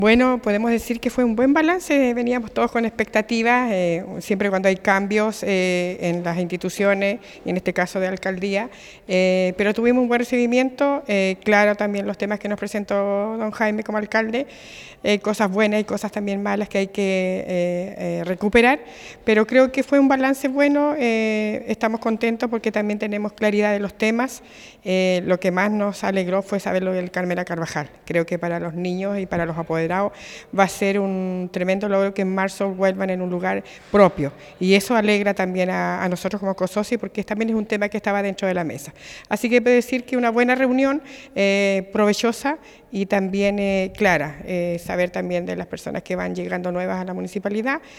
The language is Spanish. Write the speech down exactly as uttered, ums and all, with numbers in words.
Bueno, podemos decir que fue un buen balance, veníamos todos con expectativas, eh, siempre cuando hay cambios eh, en las instituciones, y en este caso de alcaldía, eh, pero tuvimos un buen recibimiento, eh, claro también los temas que nos presentó don Jaime como alcalde, eh, cosas buenas y cosas también malas que hay que eh, eh, recuperar, pero creo que fue un balance bueno, eh, estamos contentos porque también tenemos claridad de los temas, eh, lo que más nos alegró fue saber lo del Carmela Carvajal, creo que para los niños y para los apoderados va a ser un tremendo logro que en marzo vuelvan en un lugar propio y eso alegra también a, a nosotros como COSOCI porque también es un tema que estaba dentro de la mesa. Así que puedo decir que una buena reunión, eh, provechosa y también eh, clara, eh, saber también de las personas que van llegando nuevas a la municipalidad